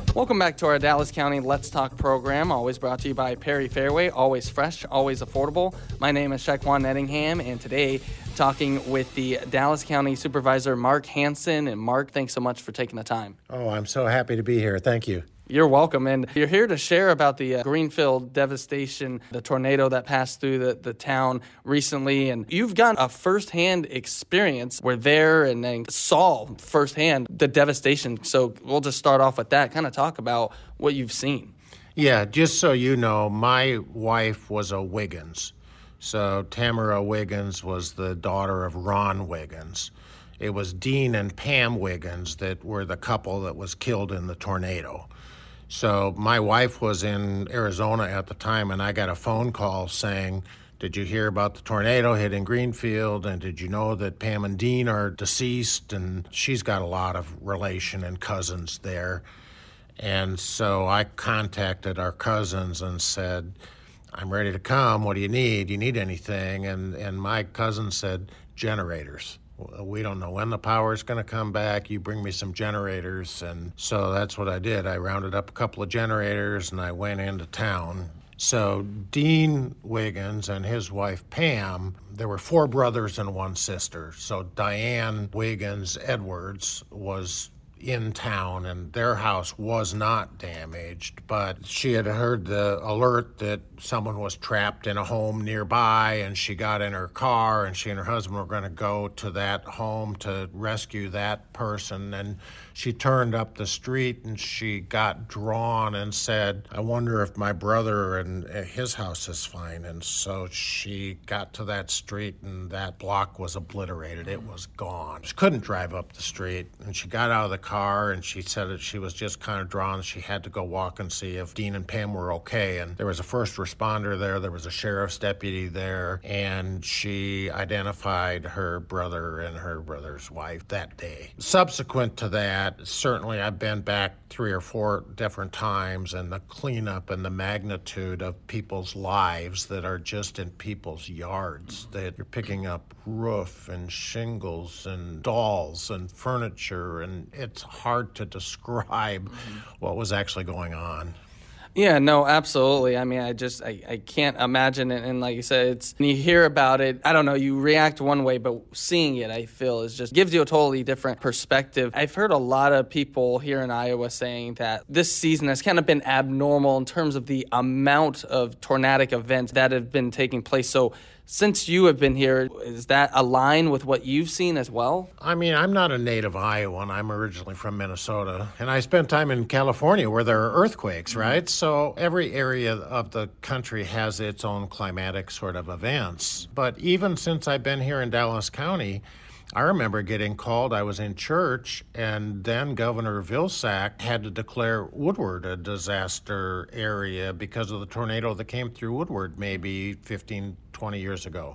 Welcome back to our Dallas County Let's Talk program, always brought to you by Perry Fairway, always fresh, always affordable. My name is Shaquan Nettingham, and today talking with the Dallas County Supervisor Mark Hansen. And Mark, thanks so much for taking the time. Oh, I'm so happy to be here. Thank you. You're welcome. And you're here to share about the Greenfield devastation, the tornado that passed through the town recently. And you've got a firsthand experience. We're there and saw firsthand the devastation. So we'll just start off with that, kind of talk about what you've seen. Yeah, just so you know, my wife was a Wiggins. So Tamara Wiggins was the daughter of Ron Wiggins. It was Dean and Pam Wiggins that were the couple that was killed in the tornado. So my wife was in Arizona at the time, and I got a phone call saying, did you hear about the tornado hitting Greenfield? And did you know that Pam and Dean are deceased? And she's got a lot of relation and cousins there. And so I contacted our cousins and said, I'm ready to come. What do you need? You need anything? And my cousin said, generators. We don't know when the power is going to come back. You bring me some generators. And so that's what I did. I rounded up a couple of generators and I went into town. So Dean Wiggins and his wife Pam, there were 4 brothers and 1 sister. So Diane Wiggins Edwards was in town, and their house was not damaged, but she had heard the alert that someone was trapped in a home nearby, and she got in her car, and she and her husband were going to go to that home to rescue that person. And she turned up the street, and she got drawn and said, I wonder if my brother and his house is fine. And so she got to that street, and that block was obliterated. It was gone. She couldn't drive up the street, and she got out of the car, and she said that she was just kind of drawn. She had to go walk and see if Dean and Pam were okay. And there was a first responder there was a sheriff's deputy there, and she identified her brother and her brother's wife that day. Subsequent to that, certainly I've been back 3 or 4 different times, and the cleanup and the magnitude of people's lives that are just in people's yards, that you're picking up roof and shingles and dolls and furniture, and it's hard to describe what was actually going on. Yeah, no, absolutely. I mean, I can't imagine it. And like you said, it's when you hear about it, I don't know, you react one way, but seeing it, I feel, is just gives you a totally different perspective. I've heard a lot of people here in Iowa saying that this season has kind of been abnormal in terms of the amount of tornadic events that have been taking place. So since you have been here, is that align with what you've seen as well? I mean, I'm not a native Iowan. I'm originally from Minnesota, and I spent time in California where there are earthquakes, right? So every area of the country has its own climatic sort of events. But even since I've been here in Dallas County, I remember getting called. I was in church, and then Governor Vilsack had to declare Woodward a disaster area because of the tornado that came through Woodward maybe 15, 20 years ago.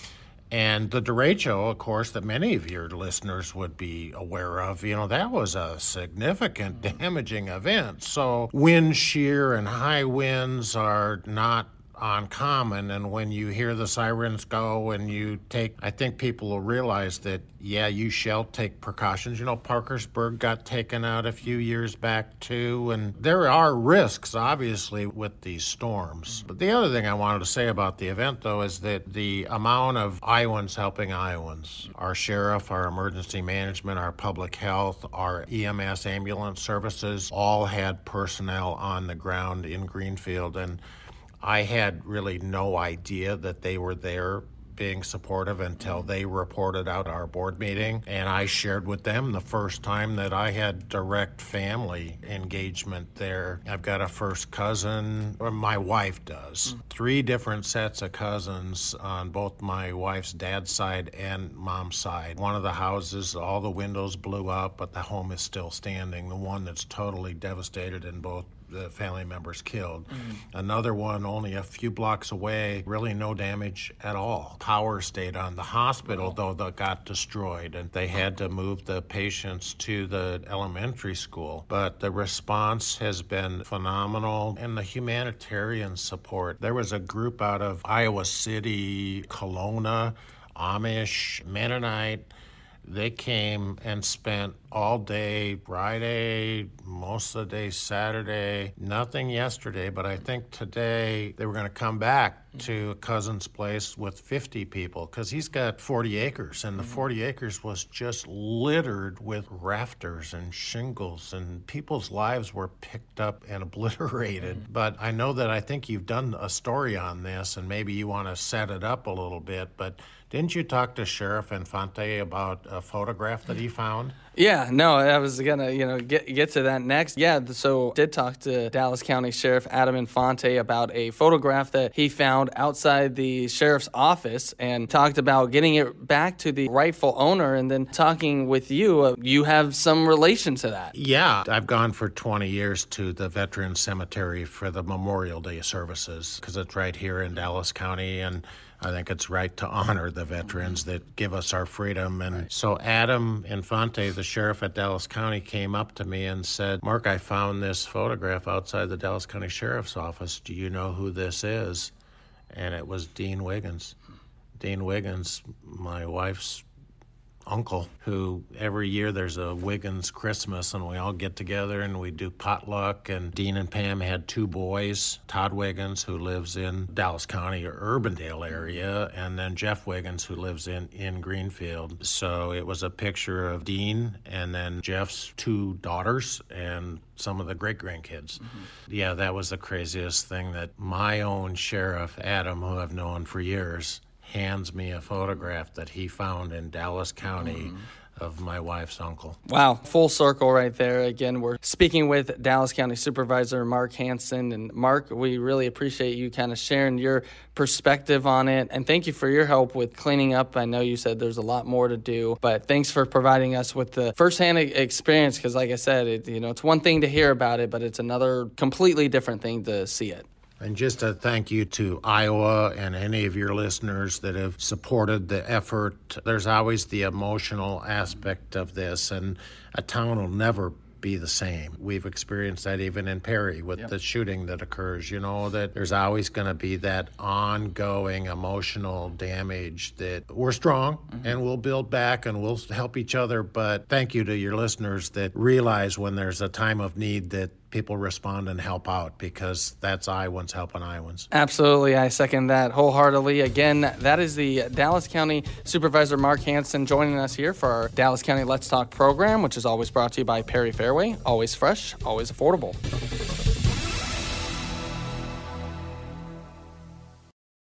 And the derecho, of course, that many of your listeners would be aware of, that was a significant damaging event. So wind shear and high winds are not uncommon, and when you hear the sirens go and I think people will realize that, you shall take precautions. Parkersburg got taken out a few years back too, and there are risks, obviously, with these storms. But the other thing I wanted to say about the event, though, is that the amount of Iowans helping Iowans, our sheriff, our emergency management, our public health, our EMS ambulance services, all had personnel on the ground in Greenfield, and I had really no idea that they were there being supportive until they reported out our board meeting. And I shared with them the first time that I had direct family engagement there. I've got a first cousin, or my wife does, 3 different sets of cousins on both my wife's dad's side and mom's side. One of the houses, all the windows blew up, but the home is still standing. The one that's totally devastated and both the family members killed. Another one only a few blocks away, really no damage at all. Power stayed on. The hospital, though, that got destroyed, and they had to move the patients to the elementary school. But the response has been phenomenal, and the humanitarian support. There was a group out of Iowa City, Kelowna, Amish, Mennonite, They came and spent all day Friday, most of the day Saturday, nothing yesterday, but I think today they were going to come back to a cousin's place with 50 people because he's got 40 acres, and the 40 acres was just littered with rafters and shingles, and people's lives were picked up and obliterated. But I know that I think you've done a story on this, and maybe you want to set it up a little bit, but didn't you talk to Sheriff Infante about a photograph that he found? Yeah, no, I was gonna, get to that next. Yeah, so did talk to Dallas County Sheriff Adam Infante about a photograph that he found outside the sheriff's office, and talked about getting it back to the rightful owner, and then talking with you. You have some relation to that. Yeah, I've gone for 20 years to the Veterans Cemetery for the Memorial Day services because it's right here in Dallas County, and I think it's right to honor the veterans that give us our freedom. And so Adam Infante, the sheriff at Dallas County, came up to me and said, Mark, I found this photograph outside the Dallas County Sheriff's Office. Do you know who this is? And it was Dean Wiggins. Dean Wiggins, my wife's uncle, who every year there's a Wiggins Christmas and we all get together and we do potluck. And Dean and Pam had two boys, Todd Wiggins, who lives in Dallas County or Urbandale area, and then Jeff Wiggins, who lives in Greenfield. So it was a picture of Dean and then Jeff's two daughters and some of the great-grandkids. Yeah, that was the craziest thing, that my own sheriff, Adam, who I've known for years, hands me a photograph that he found in Dallas County of my wife's uncle. Wow, full circle right there. Again, we're speaking with Dallas County Supervisor Mark Hansen. And Mark, we really appreciate you kind of sharing your perspective on it. And thank you for your help with cleaning up. I know you said there's a lot more to do, but thanks for providing us with the firsthand experience, because like I said, it's one thing to hear about it, but it's another completely different thing to see it. And just a thank you to Iowa and any of your listeners that have supported the effort. There's always the emotional aspect of this, and a town will never be the same. We've experienced that even in Perry with the shooting that occurs, that there's always going to be that ongoing emotional damage. That we're strong and we'll build back and we'll help each other. But thank you to your listeners that realize when there's a time of need that people respond and help out, because that's Iowans helping Iowans. Absolutely. I second that wholeheartedly. Again, that is the Dallas County Supervisor Mark Hansen joining us here for our Dallas County Let's Talk program, which is always brought to you by Perry Fairway. Always fresh, always affordable.